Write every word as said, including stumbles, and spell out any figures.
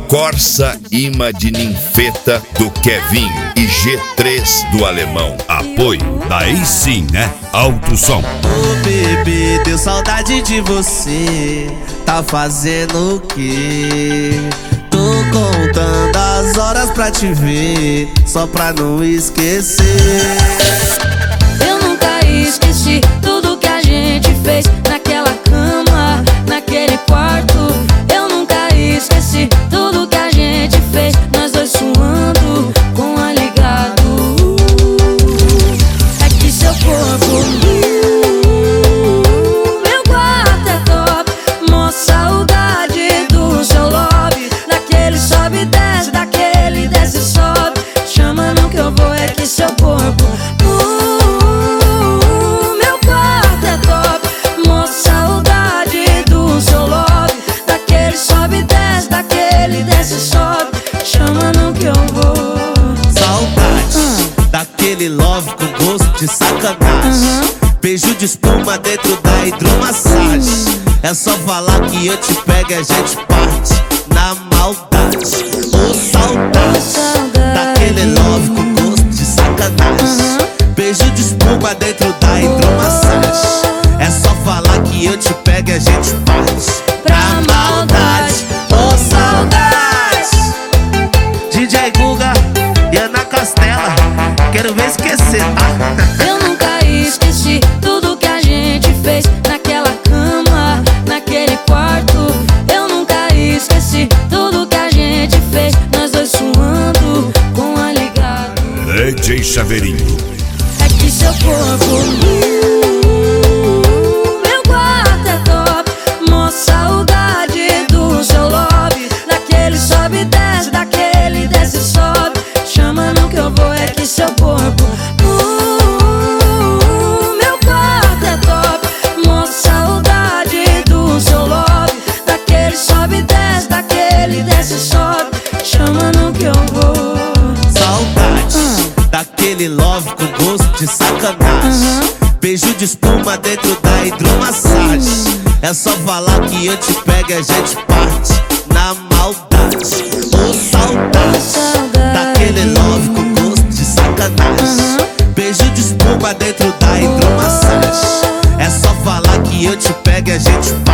Corsa imã de ninfeta do Kevinho e G três do Alemão. Apoio. Daí sim, né? Alto som. Ô bebê, deu saudade de você. Tá fazendo o quê? Tô contando as horas pra te ver, só pra não esquecer. Eu nunca esqueci tudo que a gente fez naquela cama, naquele quarto. Eu nunca esqueci tudo que a gente fez, nós dois suando com a ligado. É que seu corpo, meu quarto é top, mó saudade do seu lobby, daquele sobe e desce, daquele desce e sobe. Chama não que eu vou, é que seu corpo, meu quarto é top, mó saudade do seu lobby, daquele sobe e desce, daquele desce e sobe. Chama não que eu vou. Saudade daquele love com gosto de sacanagem. Beijo de espuma dentro da hidromassagem. É só falar que eu te pego e a gente parte na maldade. Ô saudade daquele love com gosto de sacanagem. Beijo de espuma dentro da hidromassagem. É só falar que eu te pego e a gente parte pra maldade. Ô saudade, D J Guga e Ana Castela, quero ver esquecer, tá? Eu nunca esqueci tudo que a gente fez naquela cama, naquele quarto. Eu nunca esqueci tudo que a gente fez, nós dois suando com a ligado. D J Chaveirinho. É que seu corpo, meu quarto é top, mó saudade do seu lobby, daquele sobe e desce, daquele desce e sobe. Chama não que eu vou, é que seu corpo, meu quarto é top, mó saudade do seu lobby, daquele sobe e desce, daquele desce e sobe. Chama não que eu vou. Saudade daquele love com gosto de sacanagem. Beijo de espuma dentro da hidromassagem. É só falar que eu te pego e a gente parte na maldade. Ô saudade daquele love com gosto de sacanagem. Beijo de espuma dentro da hidromassagem. É só falar que eu te pego e a gente